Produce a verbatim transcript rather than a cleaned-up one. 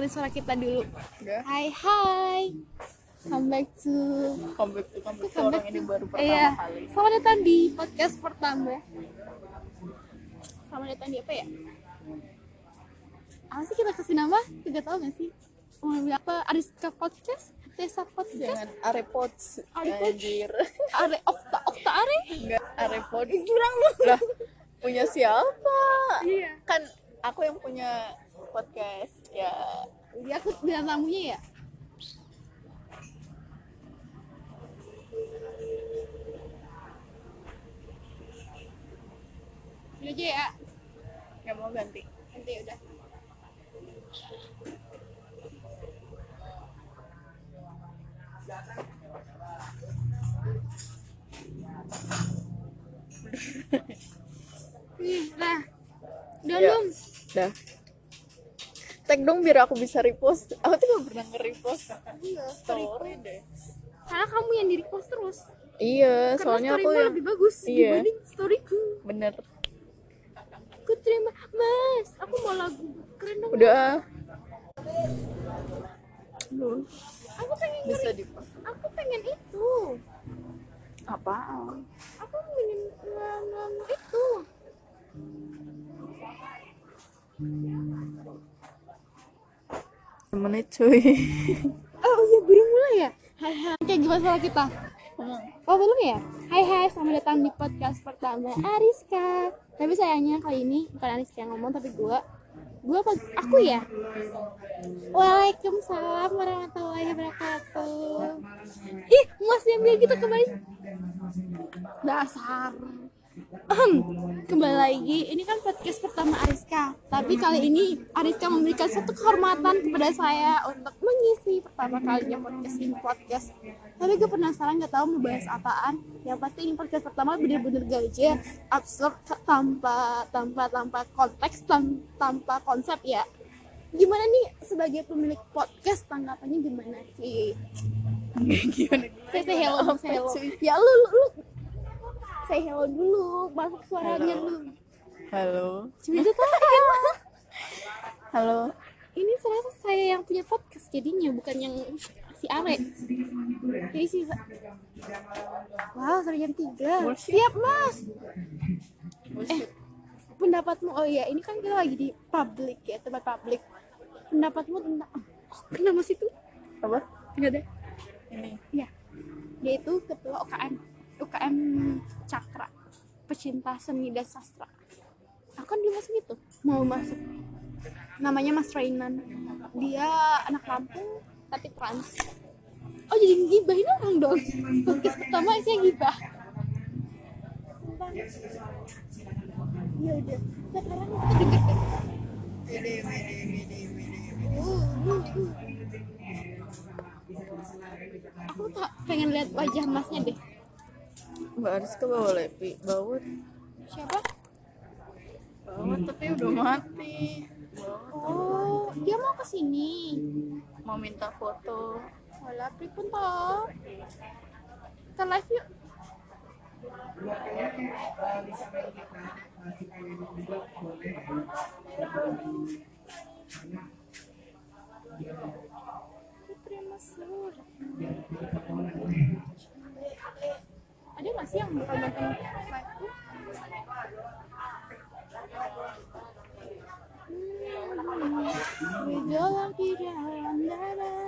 suara kita dulu. Udah. Hai hai. Come back to Come back to come back to Come orang back ini to- baru pertama iya. kali. Selamat datang di podcast pertama. Selamat datang di apa ya? Apa sih kita kasih nama? Tidak tahu nggak sih? Mau bilang apa? Ariska Podcast? Tesa Podcast? Jangan Arepods. Arepods. Anjir. Are Okta Okta Are? Enggak Arepods. Jurang lu. Lah, punya siapa? Iya. Kan aku yang punya podcast. Ya, Dia aku bilang tamunya ya. Ini aja ya. nggak mau ganti. Nanti udah. Nih, nah. Udah Ya. belum? Dah. Tag dong biar aku bisa repost. Aku tuh gak pernah nge-repost Iya, story deh. karena kamu yang di repost terus. Iya, Karena soalnya aku storymu yang lebih bagus Iya. dibanding storyku. bener. Aku terima, Mas. Aku mau lagu keren dong. Udah. Loh. Aku pengen Bisa ngeri- di Aku pengen itu. apaan? Aku pengen nganu itu. Menit cuy. Oh iya, baru mulai ya? Hai hai. Oke, gimana suara kita? Hmm. Oh belum ya? Hai hai, selamat datang di podcast pertama Ariska. Tapi sayangnya kali ini bukan Ariska yang ngomong, tapi gua Gua apa? Aku ya? Waalaikumsalam warahmatullahi wabarakatuh. Ih, Mas yang bilang gitu kemarin. Dasar. Ahem. Kembali lagi, ini kan podcast pertama Ariska. Tapi kali ini Ariska memberikan satu kehormatan kepada saya untuk mengisi pertama kalinya podcast ini podcast. Tapi gue penasaran, nggak tahu mau bahas apaan. Yang pasti ini podcast pertama bener-bener gaje, absurd, tanpa tanpa tanpa konteks, tan- tanpa konsep ya. Gimana nih sebagai pemilik podcast, tanggapannya gimana sih? Gimana? Saya say hello, Apa, say hello. cuy? Ya lu, lu, lu say hello dulu, masuk suaranya Halo. lu. Halo. Cuma itu kan. Halo. Ini serasa saya yang punya podcast jadinya, bukan yang si Are. Jadi si wow, sampai jam tiga. Siap, Mas. Eh, pendapatmu, oh iya, ini kan kita lagi di publik ya, tempat publik. Pendapatmu tentang, oh, kenapa sih itu? Apa? Enggak ada. Ini. Iya, dia itu ketua U K M U K M Cakra, pecinta seni dan sastra. Aku kan dia masuk itu, mau masuk. Namanya Mas Rainan. Dia anak Lampung tapi trans. Oh, jadi ngibahin orang dong. Podcast pertama isinya gibah. Ya udah, sekarang kita dengarkan. Uh, uh, uh. Aku tak pengen lihat wajah Masnya deh. Mbak Ariska bawa Lepi, bawa Siapa? bawa tapi udah mati. Oh, dia mau ke sini. Mau minta foto. Wala, pripun toh? Kita live yuk. Ada nggak sih yang bakal nonton live-ku? Hmm, berjalan di dalam dada.